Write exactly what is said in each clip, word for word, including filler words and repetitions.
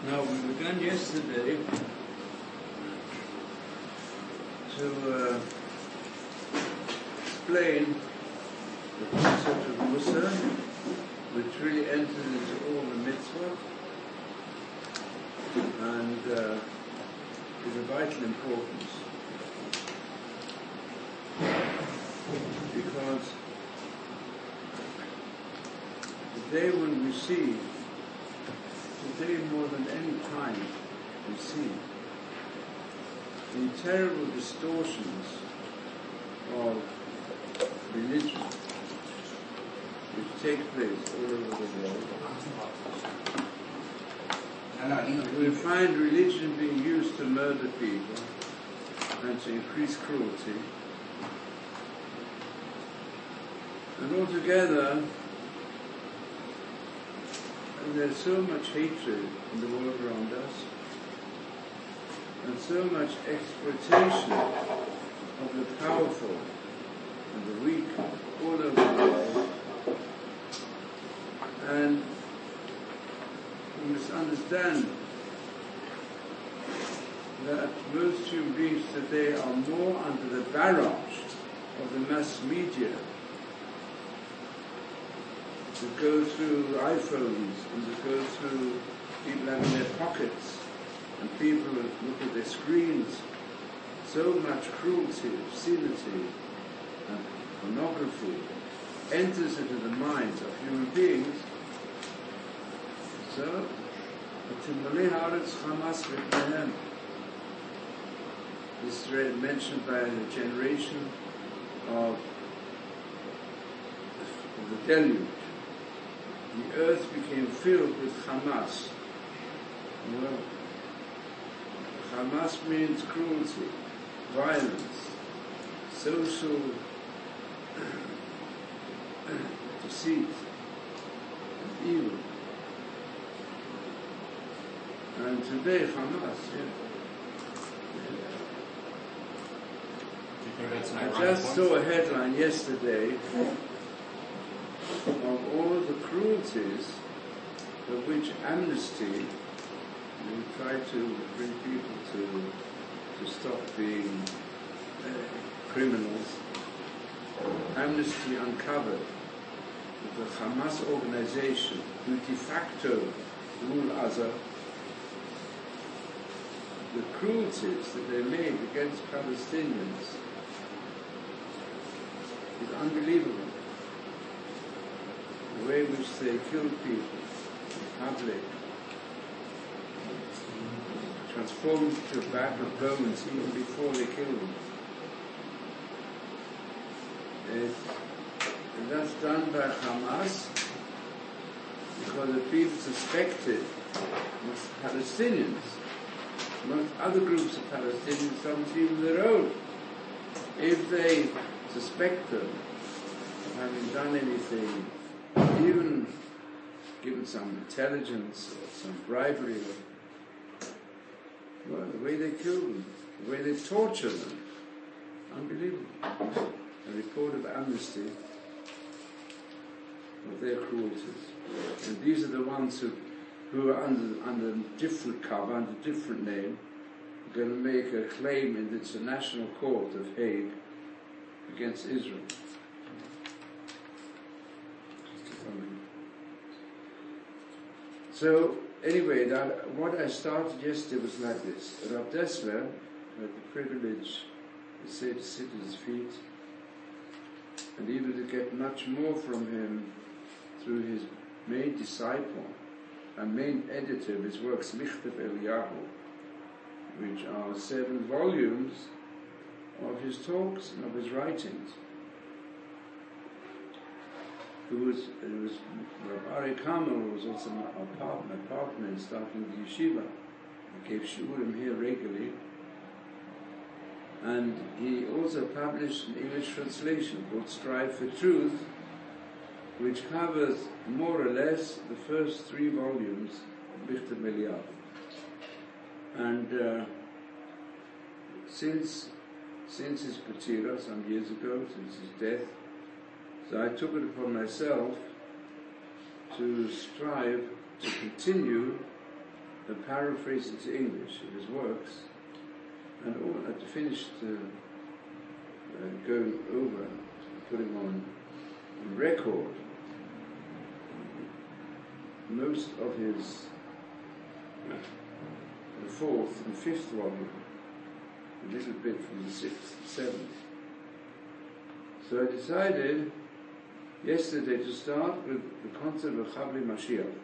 Now, we began yesterday to uh, explain the concept of Musa, which really enters into all the mitzvot and uh, is of vital importance, because the day when we see, today more than any time we see, the terrible distortions of religion which take place all over the world. We find religion being used to murder people and to increase cruelty. And altogether, there's so much hatred in the world around us, and so much exploitation of the powerful and the weak all over the world. And we must understand that most human beings today are more under the barrage of the mass media that go through iPhones and that go through people having their pockets and people look at their screens. So much cruelty, obscenity and pornography enters into the minds of human beings. So, this is mentioned by the generation of the deluge. The earth became filled with Hamas. Well, Hamas means cruelty, violence, social deceit, and evil. And today, Hamas, yeah. I just saw a headline yesterday of all the cruelties of which Amnesty will try to bring people to to stop being uh, criminals. Amnesty uncovered that the Hamas organization, who de facto rule Gaza, the cruelties that they made against Palestinians is unbelievable. The way in which they killed people in public, transformed to a bag of bones even before they killed them. It, and that's done by Hamas because the people suspected most Palestinians, most other groups of Palestinians, some even their own, if they suspect them of having done anything, even given some intelligence or some bribery, well, the way they kill them, the way they torture them, unbelievable. A report of Amnesty of their cruelties. And these are the ones who, who are under, under different cover, under different name, are going to make a claim in the International Court of Hague against Israel. So, anyway, that, what I started yesterday was like this. Rav Dessler had the privilege to say to sit at his feet and even to get much more from him through his main disciple and main editor of his works, Michtav Eliyahu, which are seven volumes of his talks and of his writings. Who was, it was Rav Ari Kamel was also my partner, partner in starting the yeshiva. He gave shiurim here regularly. And he also published an English translation called Strive for Truth, which covers more or less the first three volumes of Michtav Eliyahu. And uh, since since his patira, some years ago, since his death, so I took it upon myself to strive to continue the paraphrase into English of his works, and all, I finished uh, uh, going over, putting on record most of his uh, the fourth and fifth volume, a little bit from the sixth and seventh. So I decided yesterday to start with the concept of Chavli Mashiach,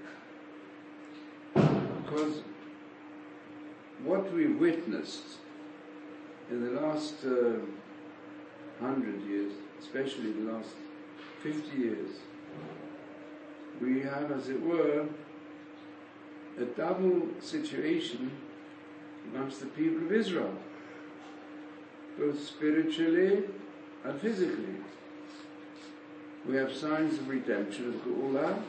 because what we witnessed in the last uh, hundred years, especially the last fifty years, we have, as it were, a double situation amongst the people of Israel, both spiritually and physically. We have signs of redemption of Geula.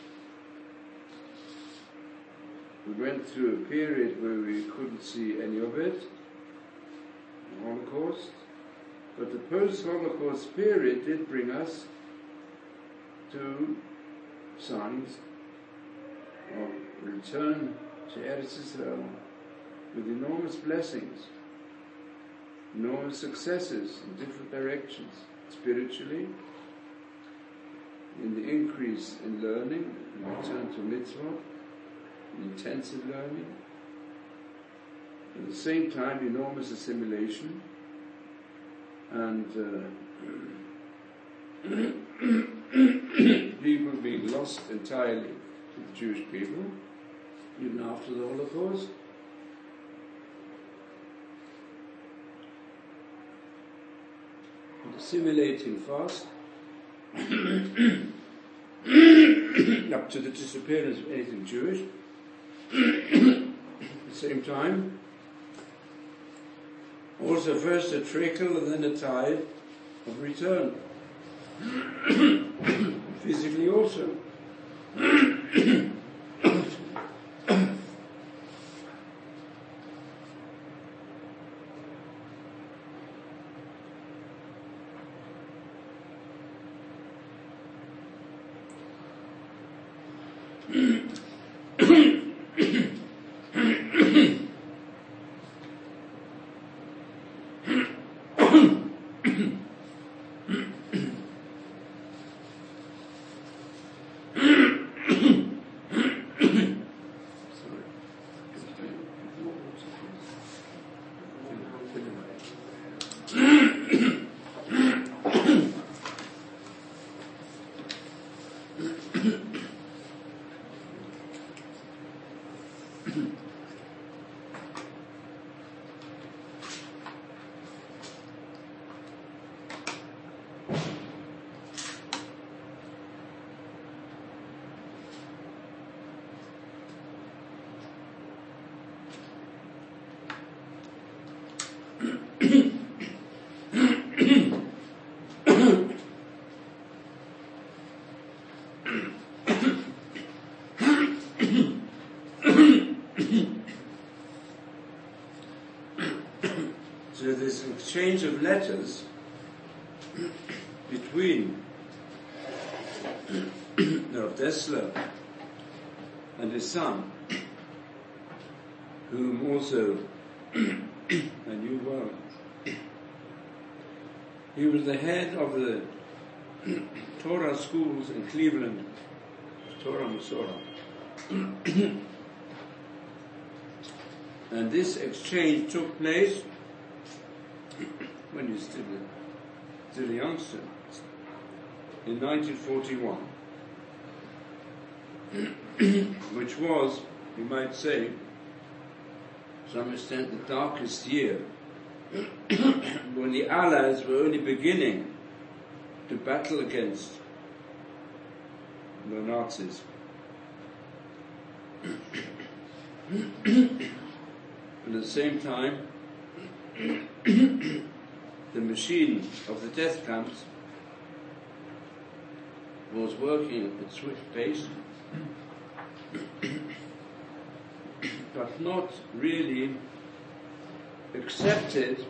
We went through a period where we couldn't see any of it, the Holocaust, but the post-Holocaust period did bring us to signs of return to Eretz Israel with enormous blessings, enormous successes in different directions, spiritually, in the increase in learning, in return to mitzvah, in intensive learning, at the same time enormous assimilation, and uh, people being lost entirely to the Jewish people, even after the Holocaust. And assimilating fast up to the disappearance of anything Jewish. At the same time, also first a trickle and then a tide of return. Physically also. So this exchange of letters between Rav Dessler and his son, whom also I knew well. He was the head of the Torah schools in Cleveland, Torah Masorah. And this exchange took place when he was still a, still a youngster, in nineteen forty-one, which was, you might say, to some extent the darkest year, when the Allies were only beginning to battle against the Nazis. And at the same time, the machine of the death camps was working at swift pace, but not really accepted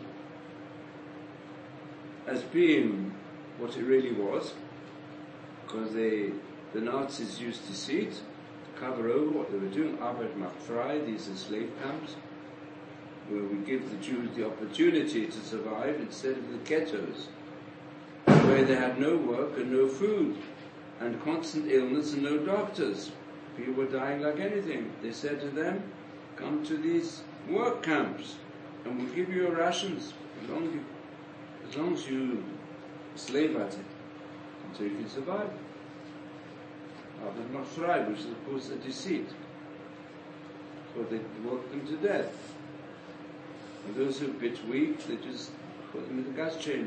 as being what it really was, because they, the Nazis used deceit, cover over what they were doing. Arbeit macht frei, these are slave camps, where we give the Jews the opportunity to survive instead of the ghettos, where they had no work and no food, and constant illness and no doctors. People were dying like anything. They said to them, come to these work camps, and we'll give you your rations, as long as you, as long as you slave at it, until you can survive. Arbeit macht frei, which is of course a deceit. So they worked them to death. And those who were a bit weak, they just put them in the gas chamber.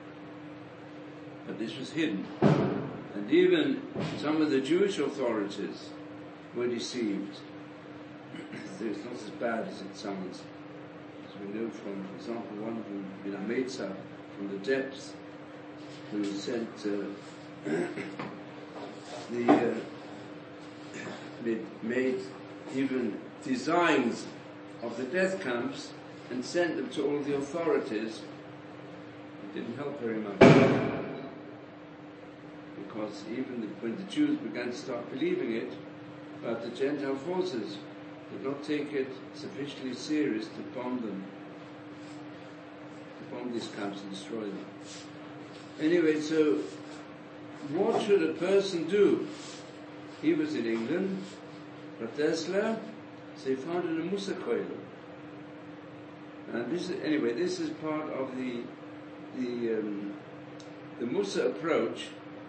But this was hidden. And even some of the Jewish authorities were deceived. It's not as bad as it sounds. As we know from, for example, one of them, Bina Meitzah, from the depths, who sent uh, the uh, made, made even designs of the death camps and sent them to all the authorities. It didn't help very much, because even the, when the Jews began to start believing it, but the Gentile forces did not take it sufficiently serious to bomb them, to bomb these camps and destroy them. Anyway, so what should a person do? He was in England, Rav Dessler, so he founded a Musa Koilel. And this is, anyway, this is part of the the um, the Musa approach,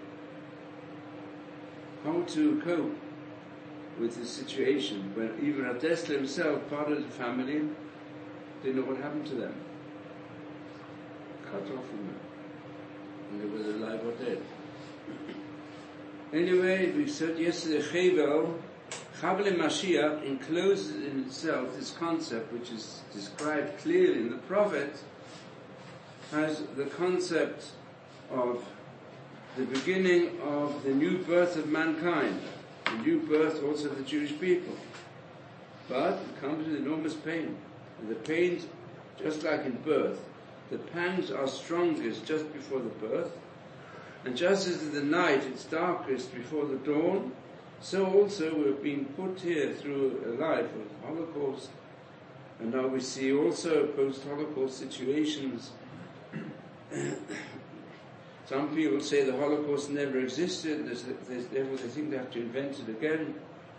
how to cope with the situation when even Rav Dessler himself, part of the family, didn't know what happened to them. Cut off from them. And they were alive or dead. Anyway, we said yesterday, Chevel, Chavle Mashiach encloses in itself this concept, which is described clearly in the prophet, has the concept of the beginning of the new birth of mankind, the new birth also of the Jewish people. But it comes with enormous pain. And the pains, just like in birth, the pangs are strongest just before the birth, and just as in the night it's darkest before the dawn, so also we're being put here through a life of Holocaust, and now we see also post-Holocaust situations. Some people say the Holocaust never existed, therefore they think they have to invent it again.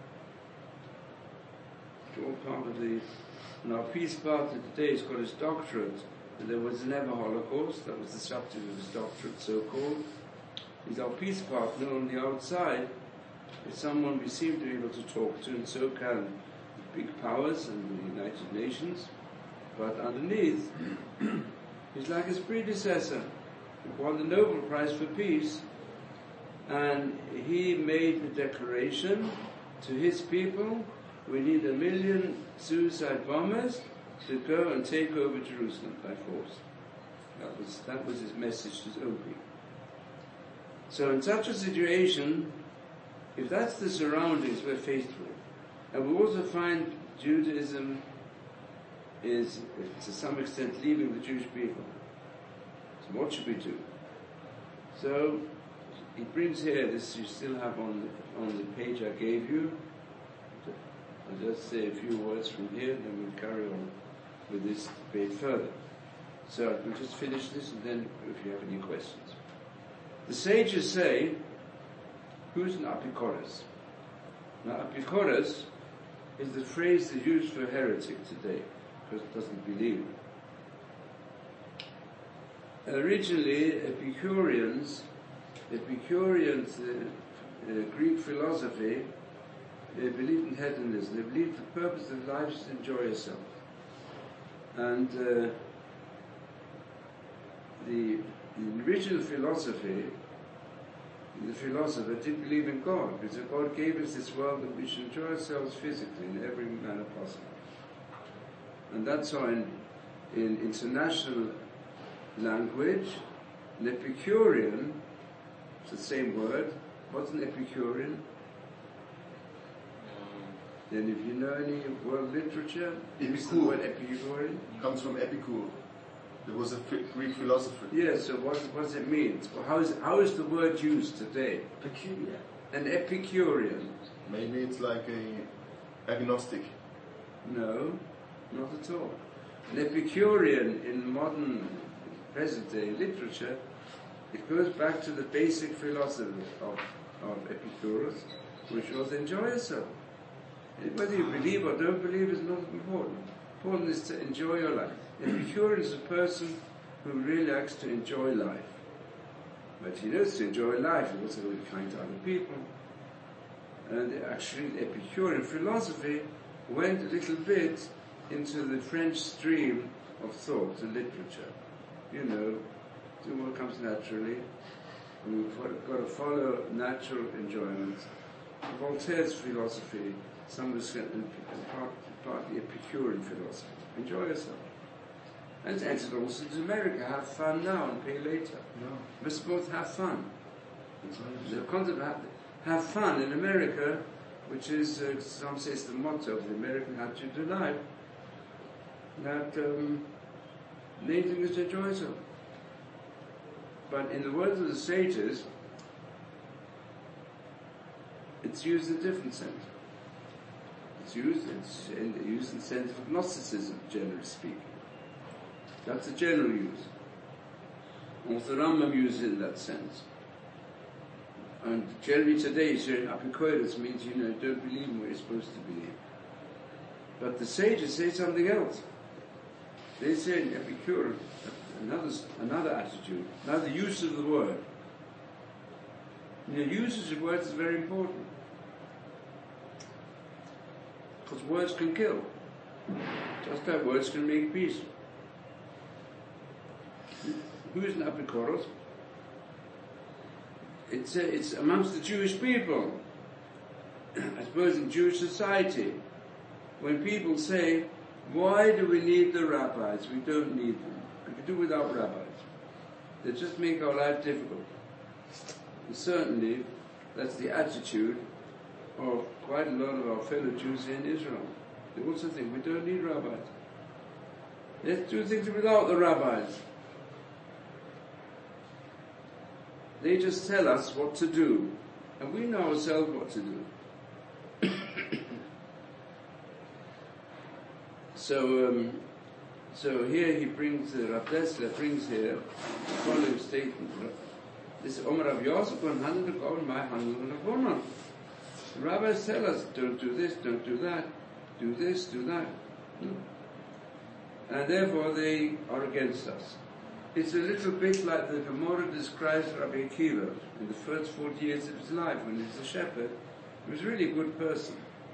It's all part of the... And our peace partner today has got his doctorate, and there was never Holocaust. That was the subject of his doctorate, so-called. He's our peace partner on the outside. It's someone we seem to be able to talk to, and so can big powers and the United Nations. But underneath, he's like his predecessor, who won the Nobel Prize for Peace, and he made the declaration to his people, we need a million suicide bombers to go and take over Jerusalem by force. That was, that was his message to his own people. So in such a situation, if that's the surroundings we're faced with, and we also find Judaism is, to some extent, leaving the Jewish people. So what should we do? So he brings here, this you still have on the, on the page I gave you. I'll just say a few words from here, then we'll carry on with this debate further. So we'll just finish this, and then if you have any questions. The sages say, who's an Apikoros? Now, Apikoros is the phrase they use for heretic today, because it doesn't believe. Originally, Epicureans, Epicureans, uh, uh, Greek philosophy, they believed in hedonism. They believed the purpose of life is to enjoy yourself. And uh, the, the original philosophy, the philosopher didn't believe in God, because God gave us this world that we should enjoy ourselves physically in every manner possible. And that's why in, in international language, an Epicurean, it's the same word. What's an Epicurean? Then if you know any world literature, use the word Epicurean. Comes from Epicure. There was a Greek philosopher. Yes, yeah, so what, what does it mean? How is, how is the word used today? Peculiar. an Epicurean. Maybe it's like a agnostic. No, not at all. An Epicurean in modern present-day literature, it goes back to the basic philosophy of, of Epicurus, which was enjoy yourself. Whether you believe or don't believe is not important. Important is to enjoy your life. Epicurean is a person who really likes to enjoy life. But he knows to enjoy life, he also will be kind to other people. And actually the Epicurean philosophy went a little bit into the French stream of thought and literature. You know, do what comes naturally, and we've got to follow natural enjoyment. Voltaire's philosophy, some of the part, partly Epicurean philosophy. Enjoy yourself. And entered also to America, have fun now and pay later. No. We're supposed to have fun. It's The concept of have, have fun in America, which is, uh, some say, it's the motto of the American attitude to life, that um, the main thing is to enjoy yourself. But in the words of the sages, it's used in a different sense. It's used, it's in, used in the sense of Gnosticism, generally speaking. That's a general use. Also Rambam uses it in that sense. And generally today, Epicurus means, you know, don't believe in what you're supposed to believe. But the sages say something else. They say in Epicurus, another, another attitude, another use of the word. You know, usage of words is very important. Because words can kill. Just like words can make peace. Who is an Epicurus? It's, uh, it's amongst the Jewish people. I suppose in Jewish society, when people say, why do we need the rabbis? We don't need them. We can do without rabbis. They just make our life difficult. And certainly, that's the attitude of quite a lot of our fellow Jews in Israel. They also think we don't need rabbis. Let's do things without the rabbis. They just tell us what to do, and we know ourselves what to do. so, um, so here he brings, uh, Rav Dessler brings here the following statement. This Omer Rav Yosef and Handel Gaon, my Handel Gaon. The rabbis tell us, don't do this, don't do that, do this, do that. No. And therefore they are against us. It's a little bit like the Gemara describes Rabbi Akiva in the first forty years of his life when he was a shepherd. He was really a good person.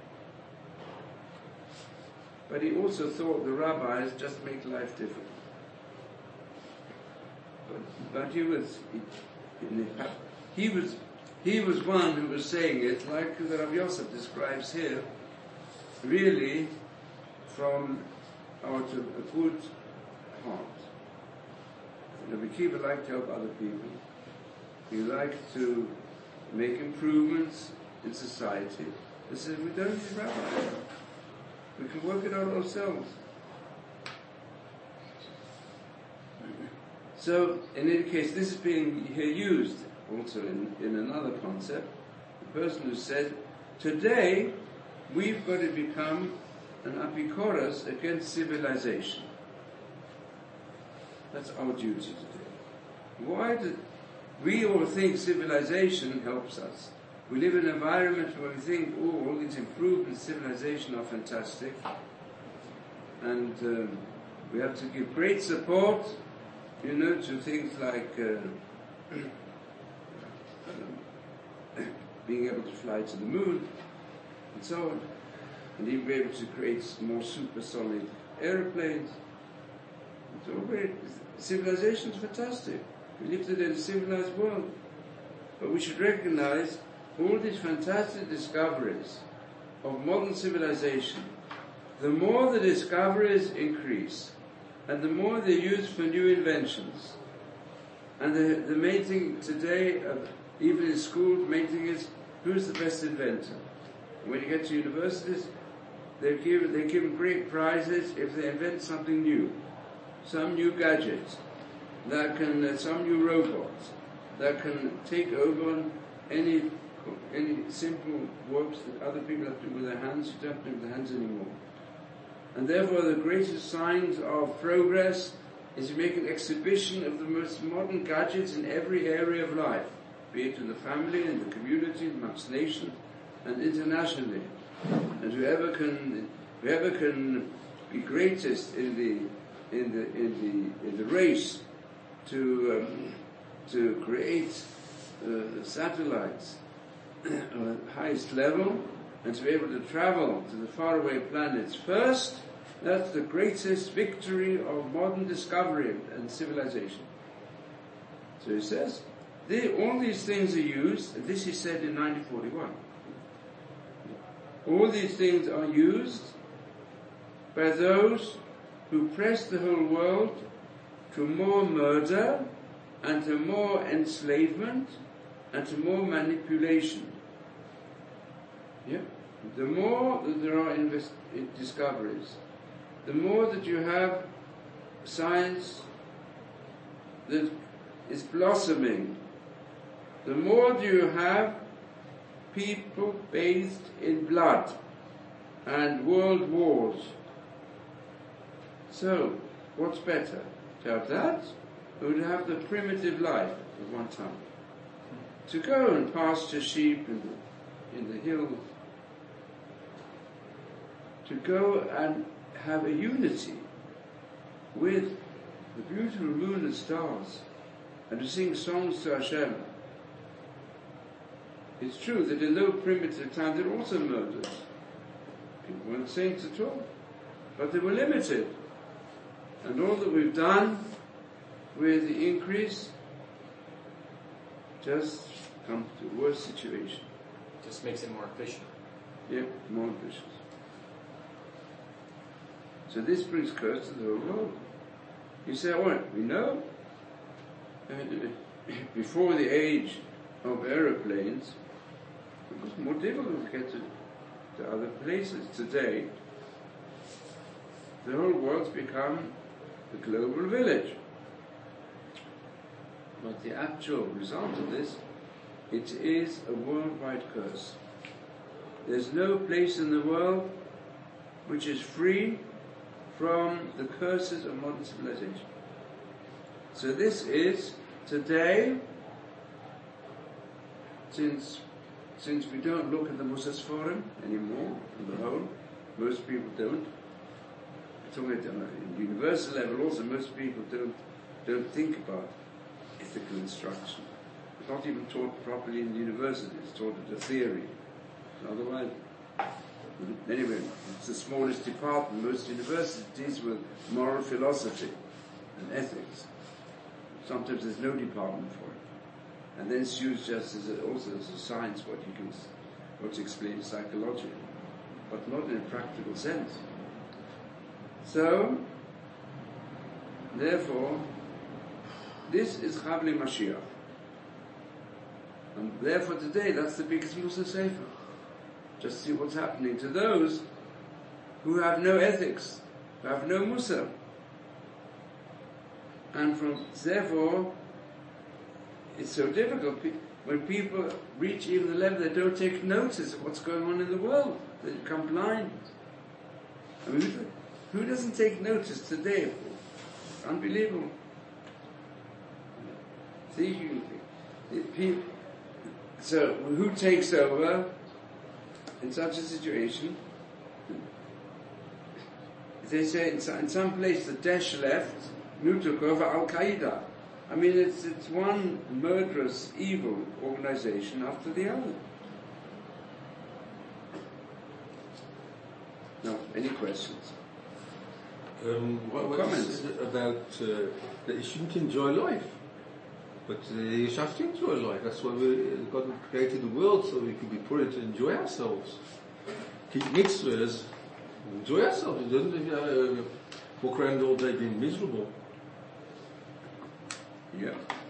But he also thought the rabbis just make life difficult. But, but he was he, he was he was one who was saying it like the Rabbi Yosef describes here, really from out of a good heart. Rabbi Akiva liked to help other people. He liked to make improvements in society. He said, we don't need rabbis. We can work it out ourselves. So, in any case, this is being here used also in, in another concept. The person who said, today we've got to become an Epicurus against civilization. That's our duty today. Why do we all think civilization helps us? We live in an environment where we think, oh, all these improvements in civilization are fantastic, and um, we have to give great support, you know, to things like uh, um, being able to fly to the moon, and so on, and even be able to create more supersonic aeroplanes. It's all great. Civilization is fantastic. We live today in a civilized world. But we should recognize all these fantastic discoveries of modern civilization. The more the discoveries increase, and the more they're used for new inventions. And the, the main thing today, uh, even in school, the main thing is, who's the best inventor? And when you get to universities, they're given, they're given great prizes if they invent something new. Some new gadget, that can, uh, some new robot, that can take over any any simple works that other people have to do with their hands, you don't have to do with their hands anymore. And therefore the greatest signs of progress is you make an exhibition of the most modern gadgets in every area of life, be it in the family, in the community, amongst nations, and internationally. And whoever can, whoever can be greatest in the in the in the in the race to um, to create uh, satellites at the highest level and to be able to travel to the faraway planets first, that's the greatest victory of modern discovery and civilization. So he says, they, all these things are used, and this he said in nineteen forty-one. All these things are used by those who press the whole world to more murder and to more enslavement and to more manipulation. Yeah? The more that there are invest- discoveries, the more that you have science that is blossoming, the more do you have people bathed in blood and world wars. So, what's better? To have that, or to have the primitive life of one time? To go and pasture sheep in the, in the hills, to go and have a unity with the beautiful moon and stars, and to sing songs to Hashem. It's true that in those primitive times there were also murders. People weren't saints at all, but they were limited. And all that we've done with the increase just comes to a worse situation. Just makes it more efficient. Yeah, more efficient. So this brings curse to the whole world. You say, oh, we know. And before the age of aeroplanes, it was more difficult to get to, to other places. Today, the whole world's become a global village. But the actual result of this, it is a worldwide curse. There's no place in the world which is free from the curses of modern civilization. So this is, today, since since we don't look at the Musas Forum anymore, on the whole, most people don't. We're talking at a universal level also, most people don't don't think about ethical instruction. It's not even taught properly in the universities, it's taught as a theory. Otherwise, anyway, it's the smallest department. Most universities deals with moral philosophy and ethics. Sometimes there's no department for it. And then it's used just as a, also as a science, what you can, what's explained psychologically, but not in a practical sense. So, therefore, this is Chavli Mashiach. And therefore today, that's the biggest Musa Sefer. Just see what's happening to those who have no ethics, who have no Musa. And from, therefore, it's so difficult when people reach even the level they don't take notice of what's going on in the world. They become blind. I mean, who, who doesn't take notice today? It's unbelievable. See, you, it, people, so who takes over in such a situation? They say in some, in some place the Daesh left, who took over Al Qaeda. I mean, it's it's one murderous, evil organization after the other. No, any questions? Um, what, what comments about uh, that you shouldn't enjoy life, but uh, you have to enjoy life. That's why we God created the world, so we could be put to enjoy ourselves. Keep mitzvahs, enjoy ourselves. You don't uh, walk around all day being miserable. Yeah.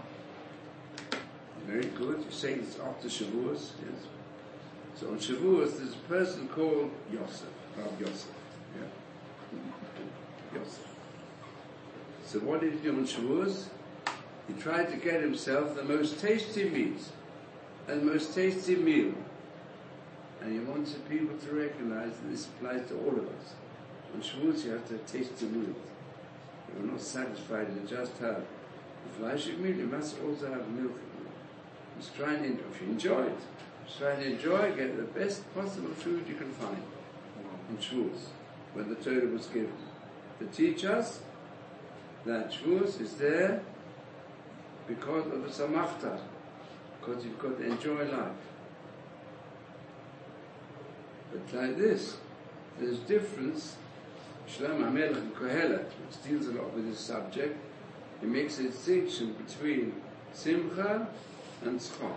Very good. You're saying it's after Shavuos, yes. So on Shavuos, there's a person called Yosef, Rav Yosef. Yeah. Yosef. So what did he do on Shavuos? He tried to get himself the most tasty meat. and the most tasty meal. And he wants the people to recognize that this applies to all of us. On Shavuot you have to have tasty meals. You're not satisfied to just have the fleishig meal, you must also have milk. Just try and enjoy, if you enjoy it, just try and enjoy, get the best possible food you can find in Shavuot, when the Torah was given. To teach us that Shavuot is there because of a samachta, because you've got to enjoy life. But like this, there's difference. Shlomo HaMelech in Kohelet, which deals a lot with this subject, he makes a distinction between simcha and tzchok.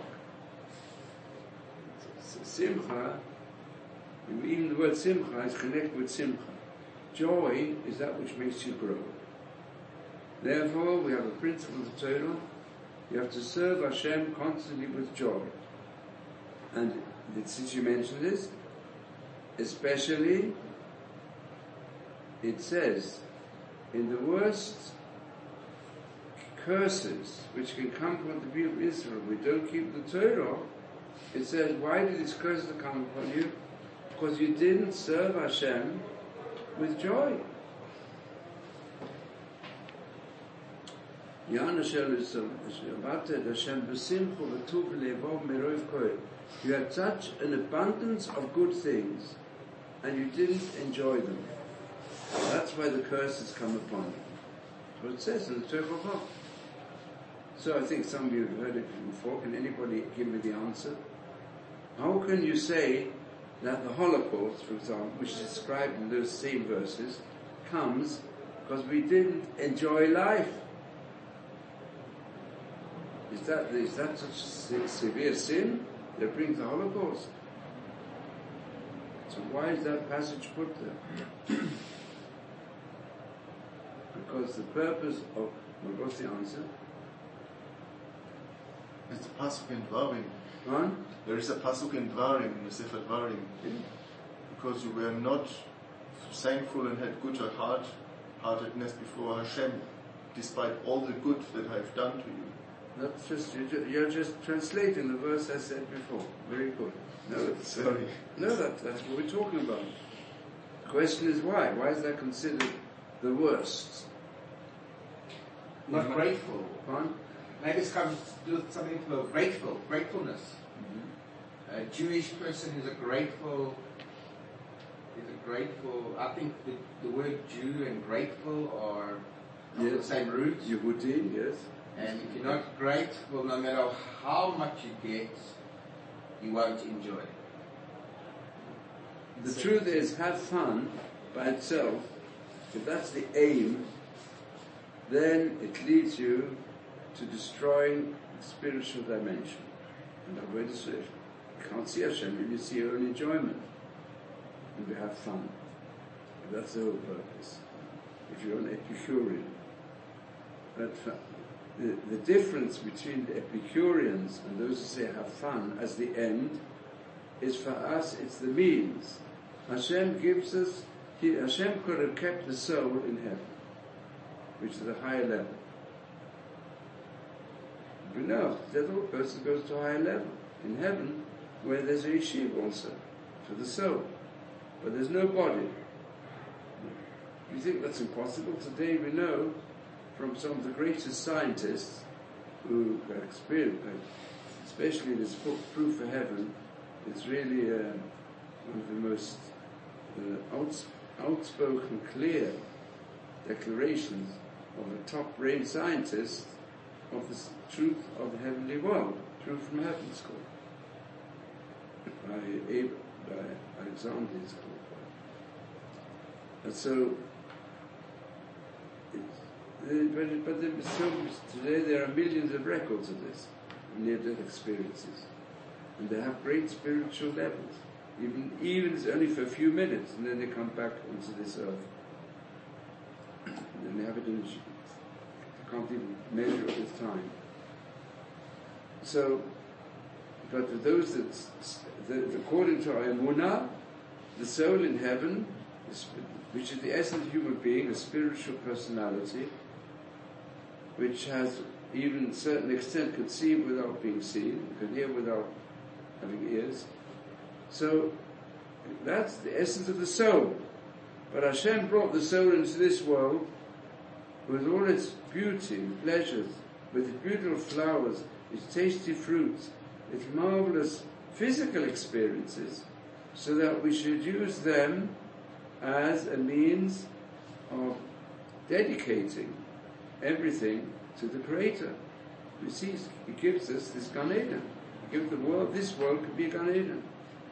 Simcha, even the word simcha is connected with simcha. Joy is that which makes you grow. Therefore, we have a principle of the Torah. You have to serve Hashem constantly with joy. And since you mentioned this, especially, it says, in the worst curses which can come upon the people of Israel, we don't keep the Torah, it says, why did these curses come upon you? Because you didn't serve Hashem with joy. You had such an abundance of good things, and you didn't enjoy them. That's why the curses come upon you. That's what it says in the Torah. So I think some of you have heard it before. Can anybody give me the answer? How can you say that the Holocaust, for example, which is described in those same verses, comes because we didn't enjoy life? Is that, is that such a severe sin that brings the Holocaust? So why is that passage put there? Because the purpose of, well, what's the answer? It's a pasuk in Dvarim. Huh? There is a pasuk in Dvarim, in the Sefer Dvarim. Yeah. Because you were not thankful and had good heart, heartedness before Hashem, despite all the good that I've done to you. That's just, you're just, you're just translating the verse I said before. Very good. No, it's, Sorry. No, that, that's what we're talking about. The question is why? Why is that considered the worst? Not grateful. Fine? Maybe it's comes to do with something to do with grateful, gratefulness. Mm-hmm. A Jewish person is a grateful, is a grateful, I think the, the word Jew and grateful are Yes. the same root. Yehudi, yes. And if you're not grateful, no matter how much you get, you won't enjoy. The truth is, have fun by itself. If that's the aim, then it leads you to destroying the spiritual dimension. And I've already said, you can't see Hashem and you see your own enjoyment. And you have fun. And that's the whole purpose. If you're an Epicurean. But the, the difference between the Epicureans and those who say have fun as the end is, for us, it's the means. Hashem gives us, he, Hashem could have kept the soul in heaven, which is a higher level. But no, the other person goes to a higher level in heaven, where there's a yeshiva also for the soul, but there's no body. You think that's impossible? Today we know from some of the greatest scientists who have experienced, especially this book, Proof for Heaven, it's really uh, one of the most uh, outs- outspoken, clear declarations of a top-brain scientist of the s- truth of the heavenly world. Truth from Heaven is called. By, Ab- by Alexander is called. And so, it's, uh, but, but there, so today there are millions of records of this, near-death experiences. And they have great spiritual levels. Even, even it's only for a few minutes, and then they come back onto this earth. And then they have it in, they can't even measure it with time. So, but for those that, that according to our emunah, the soul in heaven, which is the essence of human being, a spiritual personality, which has even to a certain extent can see without being seen, can hear without having ears. So that's the essence of the soul. But Hashem brought the soul into this world with all its beauty and pleasures, with its beautiful flowers, its tasty fruits, its marvelous physical experiences, so that we should use them as a means of dedicating everything to the Creator. You see, He gives us this Gan Eden. He gives the world, this world could be a Gan Eden.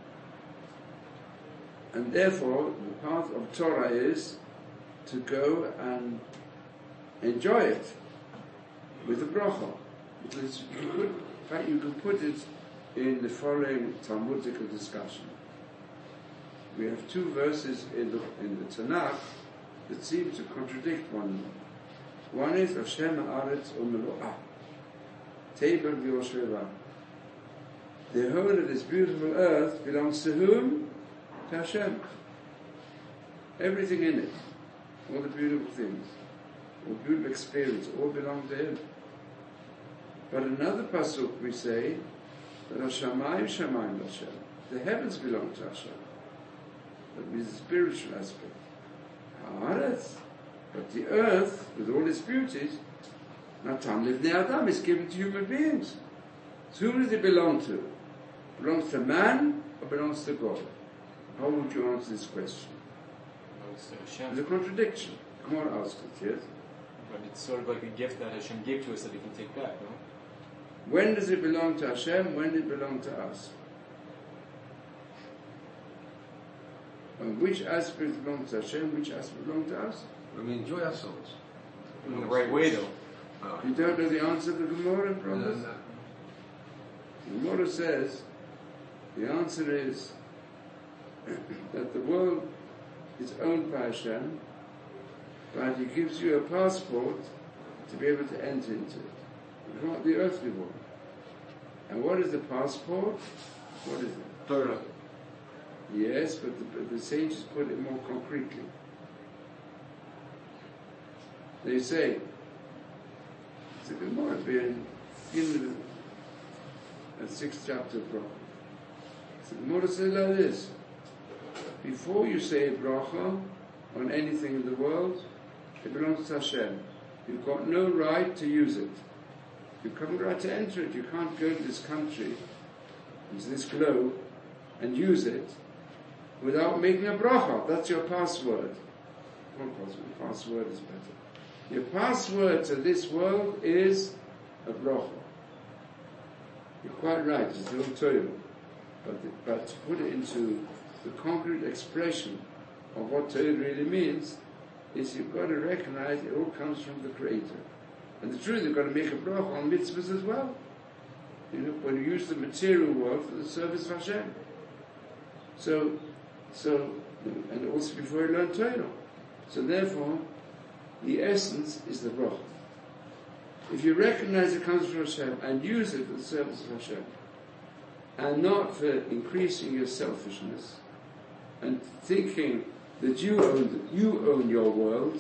And therefore, the path of Torah is to go and enjoy it with a bracha. Because you could, in fact, you can put it in the following Talmudic discussion. We have two verses in the, in the Tanakh that seem to contradict one another. One is Hashem ha'aretz u'melo'ah, Teber v'yosheva. The whole of this beautiful earth belongs to whom? To Hashem. Everything in it, all the beautiful things, all beautiful experience, all belong to Him. But another pasuk we say that Hashamayim Shamayim Hashem, the heavens belong to Hashem. That means the spiritual aspect. Haaretz, but the earth, with all its beauties, Natan Livnei Adam, is given to human beings. So who does it belong to? It belongs to man or belongs to God? How would you answer this question? There's a contradiction. Come on, ask it, yes? But it's sort of like a gift that Hashem gave to us that we can take back, no? When does it belong to Hashem? When does it belong to us? And which aspect belongs to Hashem? Which aspect belongs to us? When we enjoy ourselves. In the right way, though. Uh, You don't know the answer to the Gemara, brothers? no, no. The Gemara says the answer is that the world is owned by Hashem, but He gives you a passport to be able to enter into it. It's not the earthly world. And what is the passport? What is it? Torah. Yes, but the, the sages put it more concretely. They say, it's a Gemara, in the uh, sixth chapter of Bracha. So the Gemara says like this: before you say a bracha on anything in the world, it belongs to Hashem. You've got no right to use it. You've got no right to enter it. You can't go to this country, into this globe, and use it without making a bracha. That's your password. Not password. Password is better. Your password to this world is a bracha. You're quite right. It's the old Torah. But, the, but to put it into the concrete expression of what Torah really means is you've got to recognize it all comes from the Creator. And the truth, you've got to make a bracha on mitzvahs as well. You know, when you use the material world for the service of Hashem. So, so, and also before you learn Torah. So therefore, the essence is the bracha. If you recognize it comes from Hashem and use it for the service of Hashem, and not for increasing your selfishness and thinking that you own you own your world,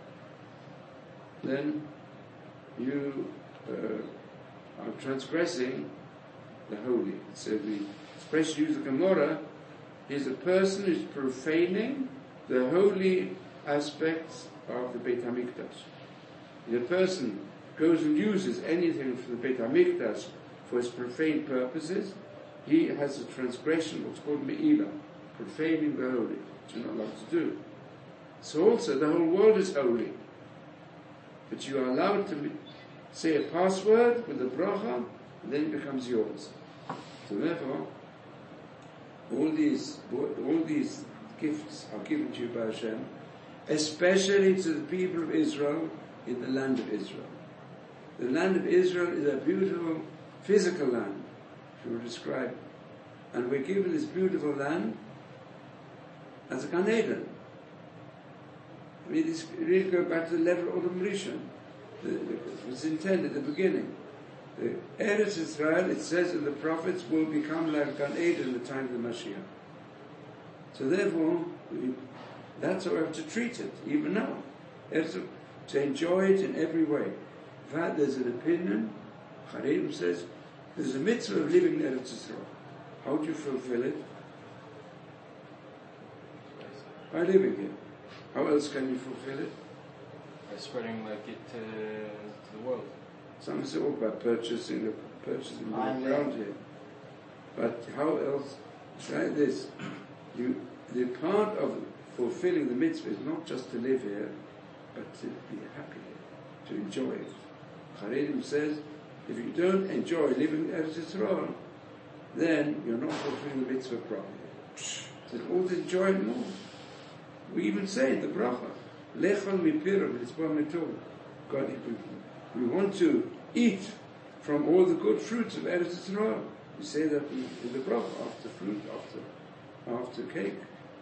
then you uh, are transgressing the holy. So the expression used in Gemara is a person who's profaning the holy aspects of the Beit HaMikdash. If a person goes and uses anything from the Beit HaMikdash for his profane purposes, he has a transgression, what's called Me'ilah, profaning the holy, which you're not allowed to do. So also, the whole world is holy. But you are allowed to say a password with a bracha, and then it becomes yours. So therefore, all these, all these gifts are given to you by Hashem, especially to the people of Israel in the land of Israel. The land of Israel is a beautiful physical land, if you will describe it. And we're given this beautiful land as a Gan Eden. I mean, this really go back to the level of Odom Rishon. It was intended at the beginning. The Eretz Israel, it says in the prophets, will become like Gan Eden in the time of the Mashiach. So therefore, we, that's how we have to treat it, even now. To enjoy it in every way. In fact, there's an opinion, Charedim says, there's a mitzvah of living in Eretz Yisrael. How do you fulfill it? By living here. How else can you fulfill it? By spreading like it to, to the world. Some say, oh, by purchasing the purchasing the Amen. ground here. But how else? It's like this. You, the part of fulfilling the mitzvah is not just to live here, but to be happy here, to enjoy it. Charedim says, if you don't enjoy living in Eretz Yisrael, then you're not fulfilling the mitzvah properly. So all the enjoy it more. We even say in the bracha, Lechal mipirav, it's Bamitov. God, we, we want to eat from all the good fruits of Eretz Yisrael. We say that in, in the bracha, after fruit, after, after cake.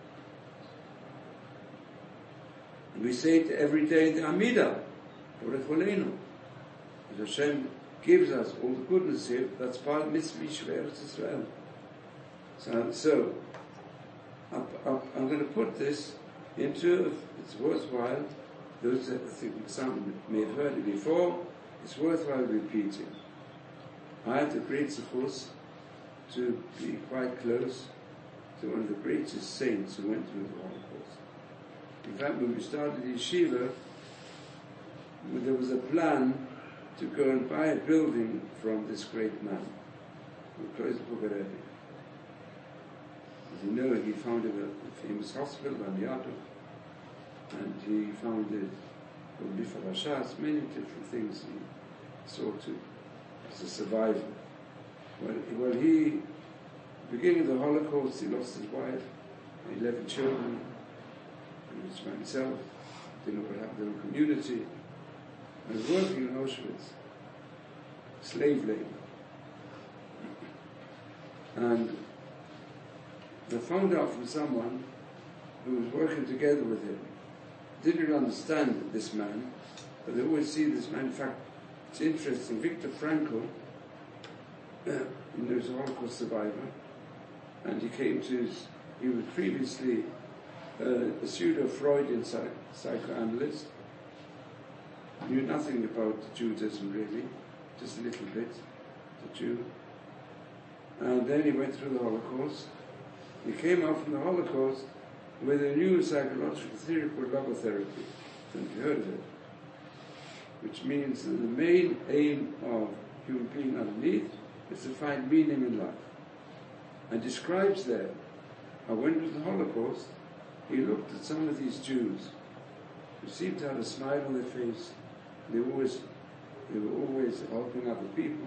And we say it every day in the Amidah, Borech Oleinu. As Hashem gives us all the goodness here, that's part of Mitzvah of Eretz Yisrael. So, so I'm, I'm, I'm going to put this into, it's worthwhile, those that I think some may have heard it before, it's worthwhile repeating. I had the great success to be quite close to one of the greatest saints who went through the Holocaust. In fact, when we started the yeshiva, there was a plan to go and buy a building from this great man, Klois Bogarevi. As you know, he founded a famous hospital, Aniado, and he founded Bifa Rashas, many different things he sought to, as a survivor. Well, well, he, beginning of the Holocaust, he lost his wife, eleven children, he was by himself, didn't know what happened to the community. I was working in Auschwitz, slave labor. And they found out from someone who was working together with him, didn't really understand this man, but they always see this man. In fact, it's interesting, Viktor Frankl, uh, he was a Holocaust survivor, and he came to his, he was previously uh, a pseudo-Freudian psych- psychoanalyst, knew nothing about Judaism really, just a little bit, the Jew. And then he went through the Holocaust. He came out from the Holocaust with a new psychological theory called logotherapy. Haven't you heard of it? Which means that the main aim of human being underneath is to find meaning in life. And describes there how when with the Holocaust, he looked at some of these Jews who seemed to have a smile on their face. They were always, they were always helping other people.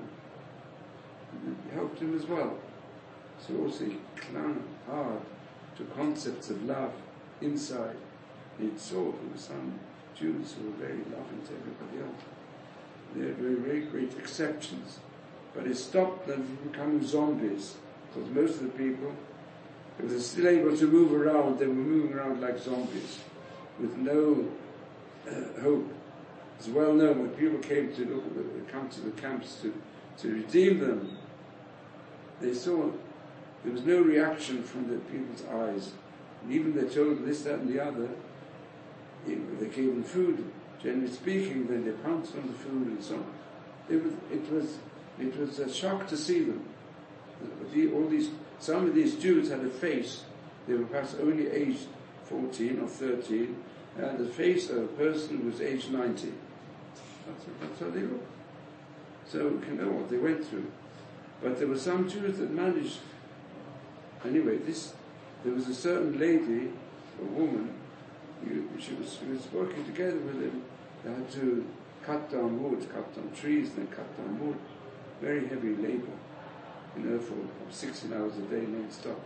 He helped him as well. So also he clung hard to concepts of love inside. He saw there were some Jews who were very loving to everybody else. They had very, very great exceptions. But it stopped them from becoming zombies. Because most of the people, if they're still able to move around, they were moving around like zombies, with no uh, hope. It's well known when people came to look at the, come to the camps to, to redeem them, they saw there was no reaction from the people's eyes. And even they told them this, that and the other, they gave them food, generally speaking, then they pounced on the food and so on. It was, it was, it was a shock to see them. The, all these, some of these Jews had a face, they were perhaps only aged fourteen or thirteen, and the face of a person who was aged ninety. That's, that's how they looked. So you can know what they went through. But there were some Jews that managed. Anyway, this there was a certain lady, a woman, you, she was she was working together with him. They had to cut down wood, cut down trees, then cut down wood. Very heavy labor, you know, for sixteen hours a day non-stop.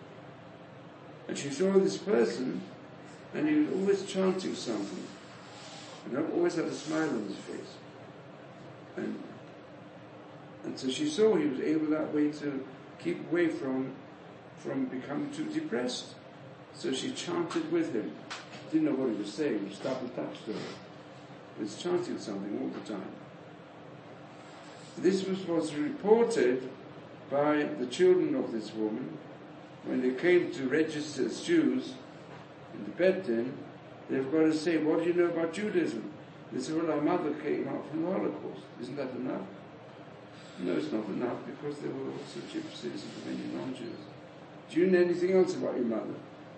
And she saw this person, and he was always chanting something. And he always had a smile on his face. And and so she saw he was able that way to keep away from from becoming too depressed. So she chanted with him. Didn't know what he was saying, he stopped and touched her. He was chanting something all the time. This was was reported by the children of this woman when they came to register as Jews in the Beit Din. They've got to say, what do you know about Judaism? They say, well, our mother came out from the Holocaust. Isn't that enough? No, it's not enough, because there were also gypsies and many non-Jews. Do you know anything else about your mother?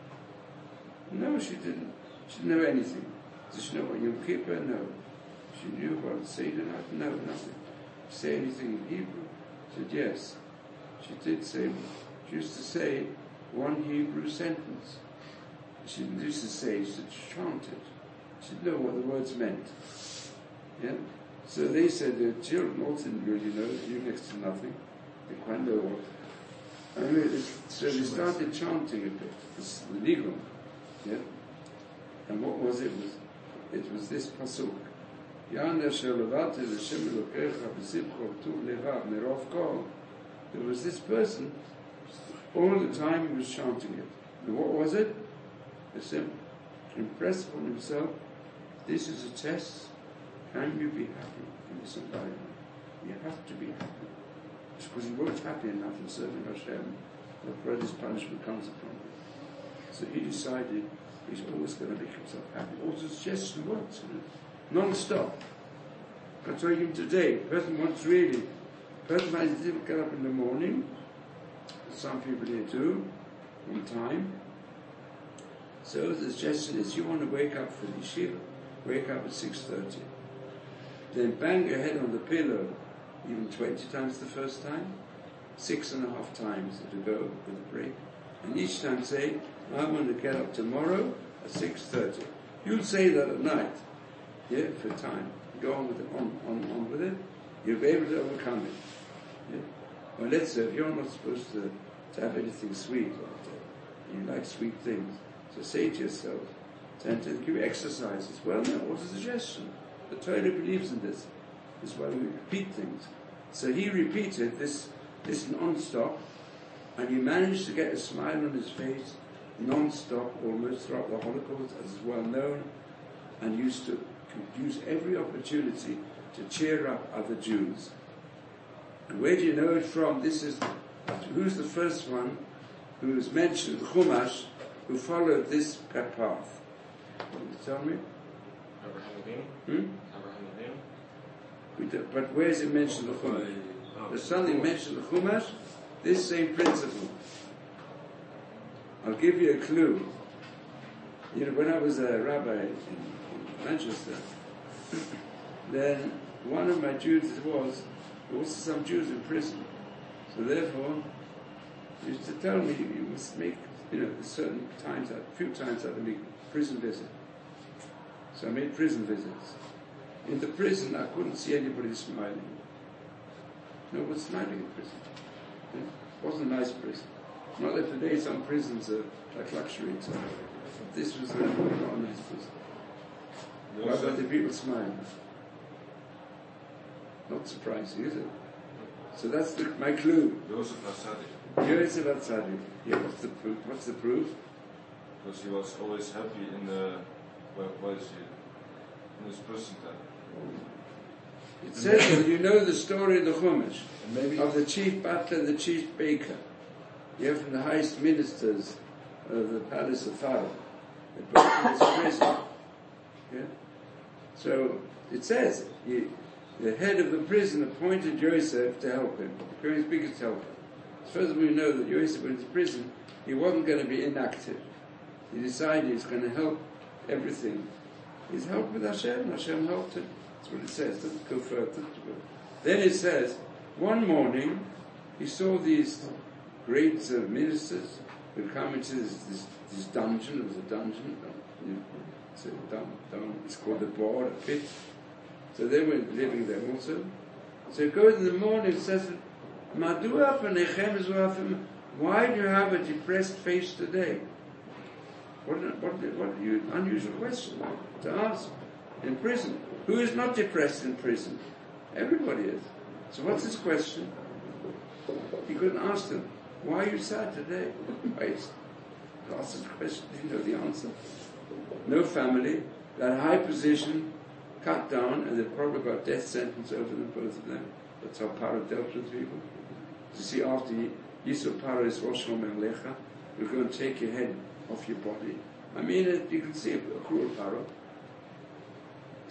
No, she didn't. She didn't know anything. Did she know about Yom Kippur? No. She knew about Seder night? No, nothing. Did she say anything in Hebrew? She said, yes. She did say, she used to say one Hebrew sentence. She used to say, she said, chant it. She didn't know what the words meant. Yeah? So they said the children also didn't really know, you next to nothing. They quite know what. I mean, so they started chanting a bit, this, the Niggun. Yeah? And what was it? It was, it was this pasuk. Yana shelavati l'shem elokecha b'simcha v'tuv levav merov kol. There was this person, all the time he was chanting it. And what was it? Hashem impressed upon himself, this is a test. Can you be happy in this environment? You have to be happy. Because you weren't happy enough in serving Hashem, the this punishment comes upon you. So he decided he's always going to make himself happy. Also, it's just works, non-stop. I told him today, a person wants really, a person finds it difficult to get up in the morning. Some people here do, on time. So the suggestion is, you want to wake up for the yeshiva, wake up at six thirty. Then bang your head on the pillow, even twenty times the first time, six and a half times to go with a break. And each time say, I want to get up tomorrow at six thirty. You'll say that at night, yeah, for time. Go on with it, on, on, on with it. You'll be able to overcome it. Yeah? Well, let's say, if you're not supposed to, to have anything sweet, or you like sweet things, so say to yourself, tend to give exercises. Well, no, what's a suggestion? The Torah believes in this. This is why we repeat things. So he repeated this, this non-stop, and he managed to get a smile on his face non-stop almost throughout the Holocaust, as is well known, and used to use every opportunity to cheer up other Jews. And where do you know it from? This is, who's the first one who is mentioned, Chumash, who followed this path? Can you tell me? Abraham Avinu. Hmm? Abraham Avinu. We do, but where is it mentioned the Chumash? There's something mentioned the Chumash, this same principle. I'll give you a clue. You know, when I was a rabbi in, in Manchester, then one of my duties was, there was some Jews in prison. So therefore, he used to tell me, you must make, you know, certain times, a few times I had to make prison visit. So I made prison visits. In the prison, I couldn't see anybody smiling. No one was smiling in prison. It wasn't a nice prison. Not that today some prisons are like luxury, so this was not a nice prison. Why were the people smiling? Not surprising, is it? So that's the, my clue. Joseph Atzadik. Yosef Atzadik. Yeah, what's the proof? What's the proof? Because he was always happy in the, where was he? In his prison time. It says that you know the story of the Chumash, Maybe of the chief butler and the chief baker. You have from the highest ministers of the palace of Pharaoh. They put him in his prison. Yeah? So it says he, the head of the prison appointed Yosef to help him, became his biggest helper. First of all, we know that Yosef went to prison, he wasn't going to be inactive. He decided he's going to help everything. He's helped with Hashem, and Hashem helped him. That's what it says. Doesn't go further. Doesn't go. Then it says, one morning he saw these great uh, ministers who come into this, this, this dungeon. It was a dungeon. You know, it's, a down, down, it's called a bar, a pit. So they were living there also. So it goes in the morning, it says, Madua panechem zuafim, why do you have a depressed face today? What an, what, what an unusual question to ask. In prison. Who is not depressed in prison? Everybody is. So what's his question? He couldn't ask them, why are you sad today? Wait. He asked the question, didn't know the answer. No family, that high position, cut down, and they probably got death sentence over them, both of them. That's how Paro dealt with people. You see, after Yisro Paro is Rosh Lecha, we're going to take your head off your body. I mean, you can see a cruel Paro.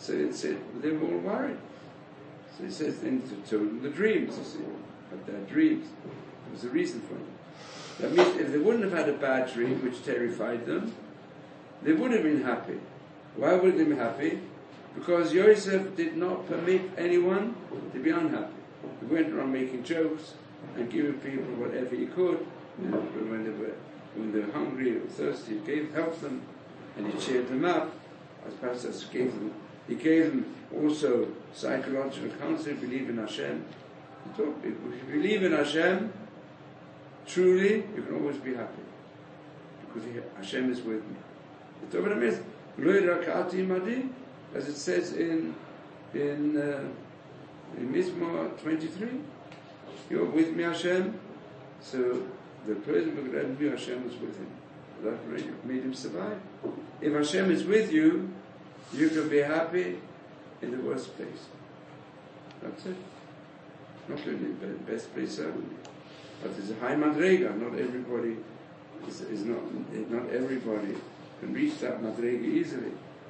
So it said they were all worried. So he says then to told them the dreams, you see, but their dreams. There was a reason for it. That means if they wouldn't have had a bad dream which terrified them, they would have been happy. Why would they be happy? Because Yosef did not permit anyone to be unhappy. He went around making jokes and giving people whatever he could. You know, when they were when they were hungry or thirsty, he gave helped them and he cheered them up. As Pastor gave them, he gave them also psychological counseling. Believe in Hashem. He told people, if you believe in Hashem, truly, you can always be happy because he, Hashem is with me. You know what I mean? Lo rakati imadi, as it says in in uh, in Mizmor twenty-three. You're with me, Hashem. So the person who knew Hashem was with him. That really made him survive. If Hashem is with you, you can be happy in the worst place. That's it. Not only the best place certainly, but it's a high madrega. Not everybody is, is not not everybody can reach that madrega easily.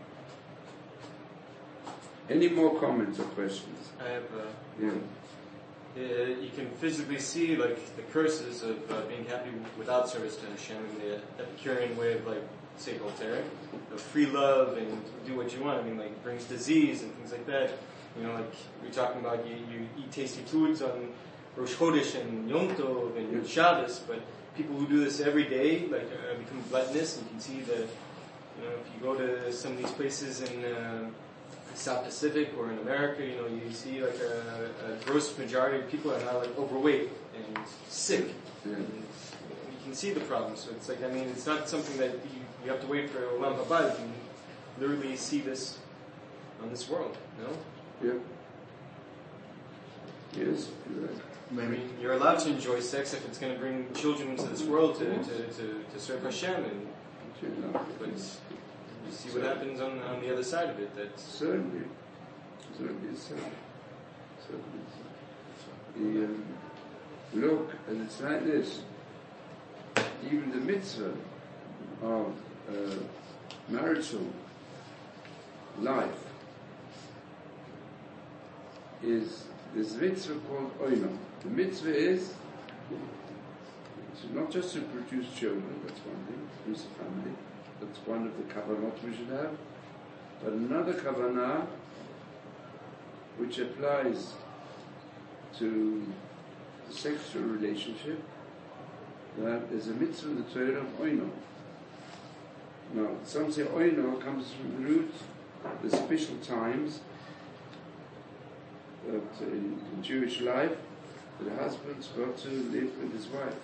Any more comments or questions? I have. Uh, Yeah. uh, you can physically see like the curses of uh, being happy without service to Hashem, and the Epicurean way of like say Voltaire, of free love and do what you want. I mean, like it brings disease and things like that. You know, like we're talking about, you, you eat tasty foods on Rosh Chodesh and Yom Tov and Yeah. Shabbos, but people who do this every day like uh, become gluttonous. And you can see that, you know, if you go to some of these places in uh, South Pacific or in America, you know, you see like a, a gross majority of people are now like overweight and sick. Yeah. And you can see the problem. So it's like, I mean, it's not something that you, you have to wait for Olam Haba. You can literally see this on this world, you know? Yeah. Yes, you're right. I Maybe. mean, you're allowed to enjoy sex if it's going to bring children into this world to, to, to, to serve Hashem, and, but you see what happens on, on the other side of it. That Certainly. Certainly so. Certainly so. The, um, look, and it's like this. Even the mitzvah of uh, marital life is this mitzvah called oino. The mitzvah is not just to produce children, that's one thing, produce a family, that's one of the kavanot we should have, but another kavanah which applies to the sexual relationship, that there's a mitzvah in the Torah of oino. Now, some say oino comes from the root, the special times that in, in Jewish life, the husband's got to live with his wife.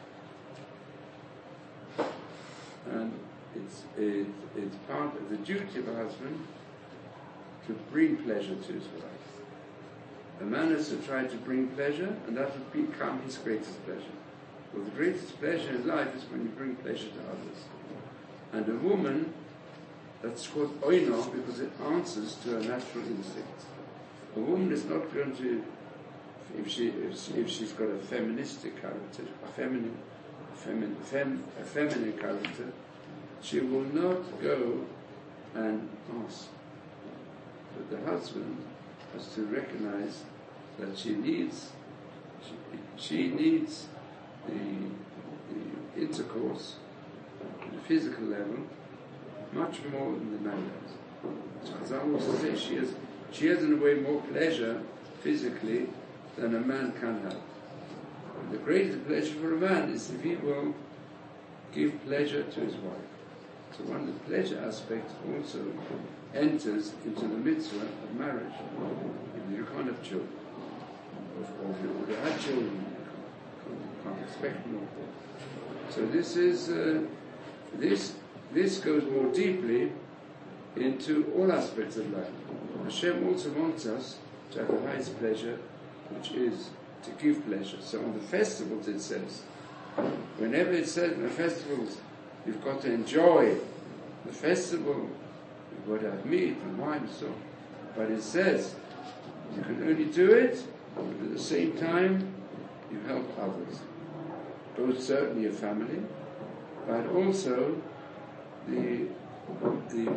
And it's, it, it's part of the duty of a husband to bring pleasure to his wife. A man has to try to bring pleasure, and that will become his greatest pleasure. Well, the greatest pleasure in life is when you bring pleasure to others. And a woman, that's called oino because it answers to a natural instinct. A woman is not going to, if she if, she, if she's got a feministic character, a feminine, a feminine, fem, a feminine character, she will not go and ask. But the husband has to recognize that she needs, she, she needs the, the intercourse, the physical level, much more than the man does. So as I also say, she has, she has in a way more pleasure physically than a man can have. And the greatest pleasure for a man is if he will give pleasure to his wife. So one of the pleasure aspects also enters into the mitzvah of marriage. If you can't have children, or if you already had children, you can't, can't expect more. So this is uh, this this goes more deeply into all aspects of life. Hashem also wants us to have the highest pleasure, which is to give pleasure. So on the festivals it says, whenever it says in the festivals, you've got to enjoy the festival, you've got to have meat and wine and so on. But it says, you can only do it, but at the same time, you help others. Both certainly your family, but also the the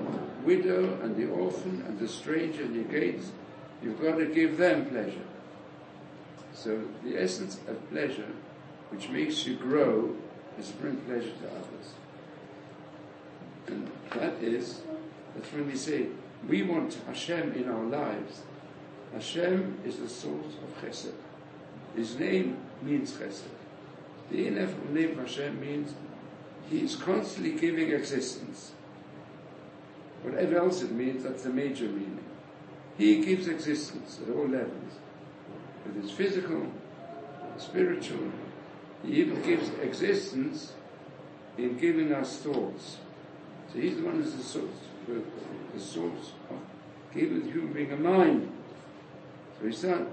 widow and the orphan and the stranger in your gates, you've got to give them pleasure. So the essence of pleasure, which makes you grow, is to bring pleasure to others. And that is, that's when we say, we want Hashem in our lives. Hashem is the source of chesed. His name means chesed. The ineffable name of Hashem means He is constantly giving existence. Whatever else it means, that's the major meaning. He gives existence at all levels. With His physical, spiritual, He even gives existence in giving us thoughts. So He's the one who's the source, the source of giving the human being a mind. So He's saying,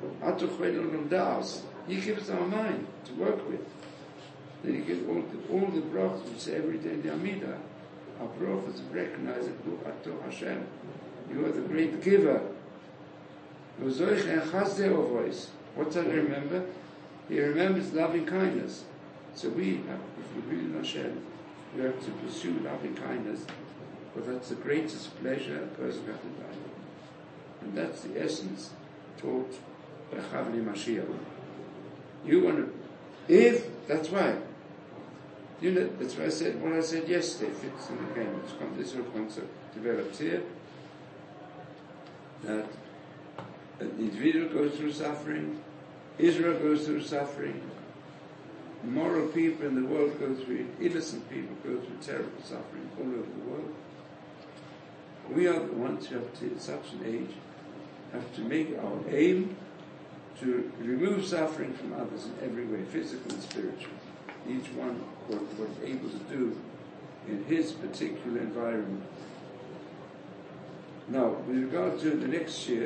He gives our mind to work with. Then He gives all the, all the brachas we say every day in the Amidah. Our brachas recognize that you are Hashem. You are the great giver. What's that I remember? He remembers loving kindness. So we have, if we believe in Hashem, we have to pursue loving kindness, but that's the greatest pleasure a person can have. And that's the essence taught by Chavli Mashiach. You want to, if, that's why. You know, that's why I said, what I said yesterday fits in again. This sort of concept develops here, that an individual goes through suffering, Israel goes through suffering, moral people in the world go through it, innocent people go through terrible suffering all over the world. We are the ones who have to, at such an age, have to make our aim to remove suffering from others in every way, physical and spiritual. Each one what was able to do in his particular environment. Now, with regard to the next year,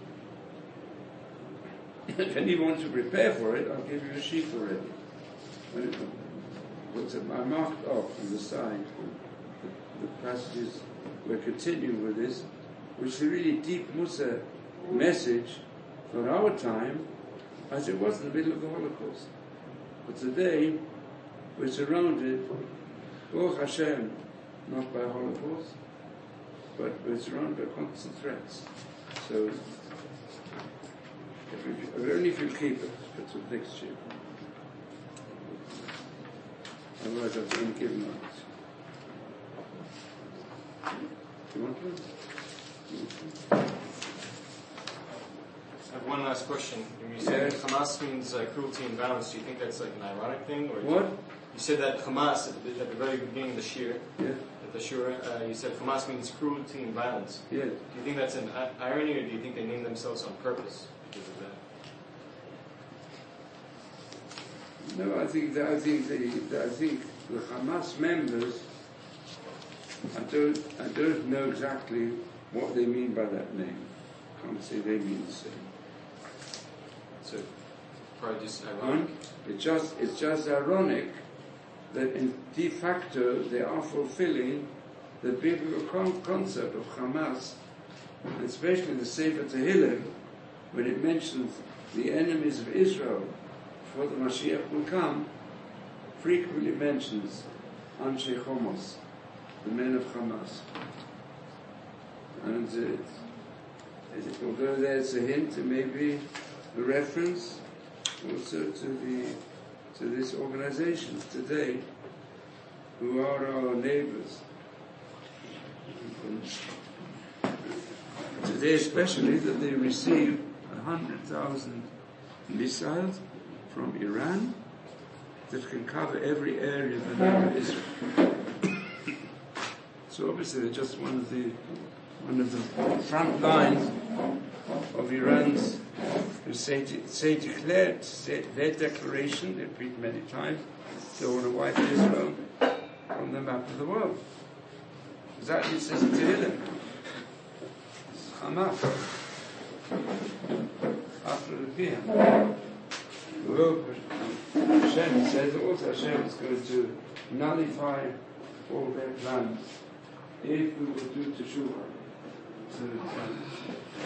if anyone wants to prepare for it, I'll give you a sheet already. What's I marked off on the side, the, the passages we're continuing with this, which is a really deep Musa message for our time, as it was in the middle of the Holocaust. But today, we're surrounded, Baruch Hashem, not by Holocaust, but we're surrounded by constant threats. So, if we, only if you keep it, it's for next year. Otherwise, I've been given out. Do you want one? I have one last question. You said yes. Hamas means uh, cruelty and violence. Do you think that's like an ironic thing? Or What? You said that Hamas at the, at the very beginning of the shir. Yeah. At the shir, uh, you said Hamas means cruelty and violence. Yeah. Do you think that's an uh, irony, or do you think they named themselves on purpose because of that? No, I think that I think the, the I think the Hamas members. I don't I don't know exactly what they mean by that name. I can't say they mean the same. So probably just ironic. It's just it's just ironic that in de facto they are fulfilling the biblical con- concept of Hamas, especially the Sefer Tehillim, when it mentions the enemies of Israel before the Mashiach will come, frequently mentions Anshe Hamas, the men of Hamas. And it, it, although there's a hint and maybe a reference also to the to this organization today, who are our neighbors. Today especially, that they receive a hundred thousand missiles from Iran that can cover every area of the land of Israel. So obviously they're just one of the one of the front lines of Iran's who say, say declared say, their declaration, they repeat many times, they want to wipe Israel from the map of the world. Exactly says it to Tehillim. Hamas. After the Piyam. Hashem says also Hashem is going to nullify all their plans if we will do teshuvah. So